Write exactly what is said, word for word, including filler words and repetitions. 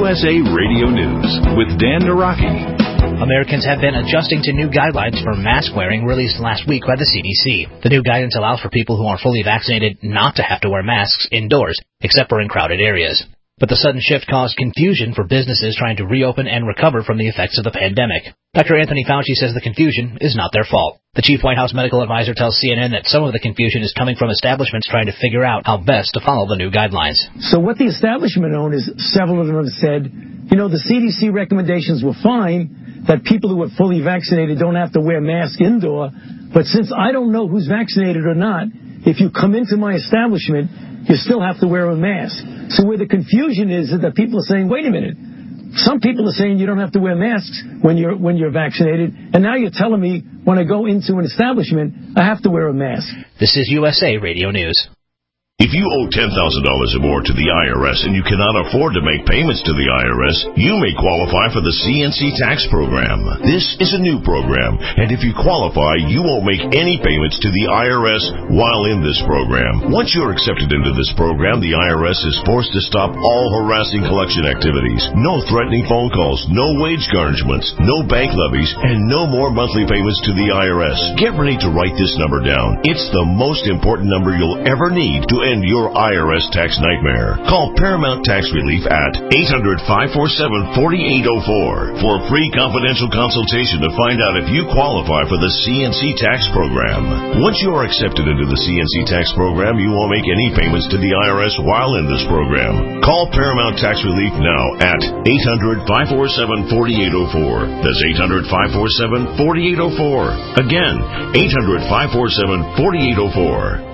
S A Radio News with Dan Naraki. Americans have been adjusting to new guidelines for mask wearing released last week by the C D C. The new guidance allows for people who are fully vaccinated not to have to wear masks indoors, except for in crowded areas. But the sudden shift caused confusion for businesses trying to reopen and recover from the effects of the pandemic. Doctor Anthony Fauci says the confusion is not their fault. The chief White House medical advisor tells C N N that some of the confusion is coming from establishments trying to figure out how best to follow the new guidelines. So what the establishment owners, several of them have said, you know, the C D C recommendations were fine, that people who are fully vaccinated don't have to wear masks indoor, but since I don't know who's vaccinated or not, if you come into my establishment, you still have to wear a mask. So where the confusion is, is that people are saying, wait a minute, some people are saying you don't have to wear masks when you're when you're vaccinated, and now you're telling me when I go into an establishment, I have to wear a mask. This is U S A Radio News. If you owe ten thousand dollars or more to the I R S and you cannot afford to make payments to the I R S, you may qualify for the C N C tax program. This is a new program, and if you qualify, you won't make any payments to the I R S while in this program. Once you're accepted into this program, the I R S is forced to stop all harassing collection activities. No threatening phone calls, no wage garnishments, no bank levies, and no more monthly payments to the I R S. Get ready to write this number down. It's the most important number you'll ever need to end your I R S tax nightmare. Call Paramount Tax Relief at eight hundred, five four seven, four eight zero four for a free confidential consultation to find out if you qualify for the C N C tax program. Once you are accepted into the C N C tax program, you won't make any payments to the I R S while in this program. Call Paramount Tax Relief now at eight hundred, five four seven, four eight zero four. That's eight hundred, five four seven, four eight zero four. Again, eight hundred, five four seven, four eight zero four.